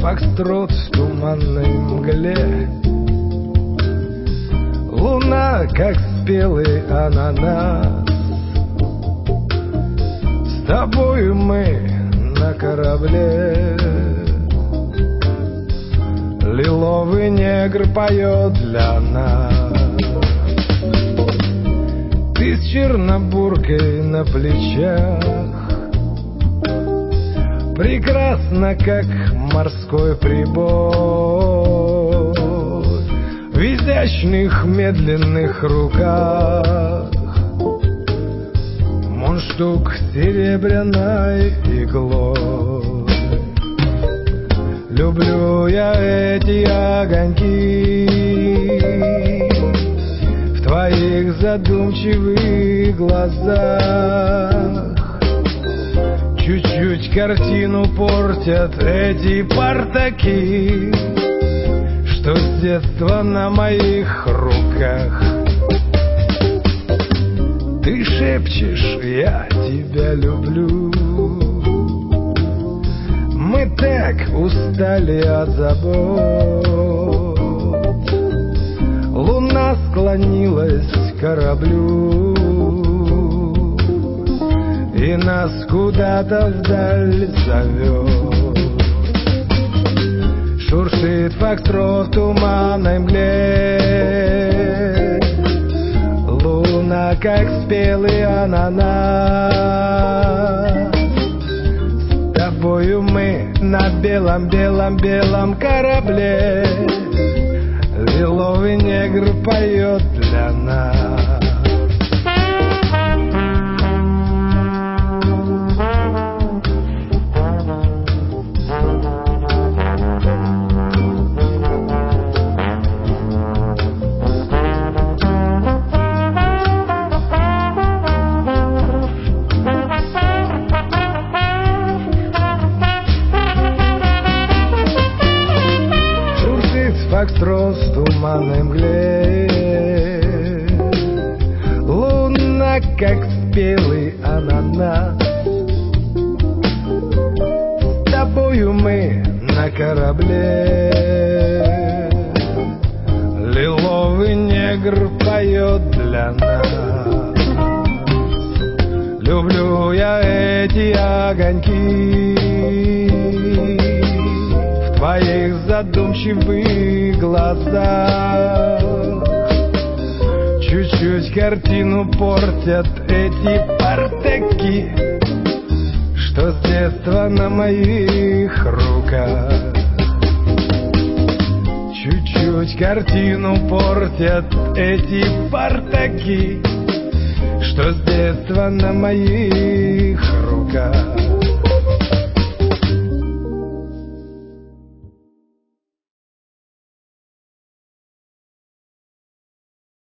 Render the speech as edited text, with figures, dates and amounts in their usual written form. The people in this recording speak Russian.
фокстрот в туманной мгле. Луна, как спелый ананас. С тобою мы на корабле. Лиловый негр поет для нас. Ты с чернобуркой на плечах, прекрасно, как морской прибой, в изящных медленных руках мундштук серебряной иглой. Люблю я эти огоньки в твоих задумчивых глазах. Чуть-чуть картину портят эти партаки, что с детства на моих руках. Ты шепчешь: я тебя люблю. Мы так устали от забот. Луна склонилась к кораблю и нас куда-то вдаль зовет. Шуршит фокстрот в туманной мгле. Луна, как спелый ананас. С тобою мы на белом-белом-белом корабле. Лиловый негр поет для нас. Фокстрот в туманной мгле. Луна, как спелый ананас. С тобою мы на корабле. Лиловый негр поет для нас. Люблю я эти огоньки в твоих задумчивых глазах. Чуть-чуть картину портят эти партаки, что с детства на моих руках. Чуть-чуть картину портят эти партаки, что с детства на моих руках.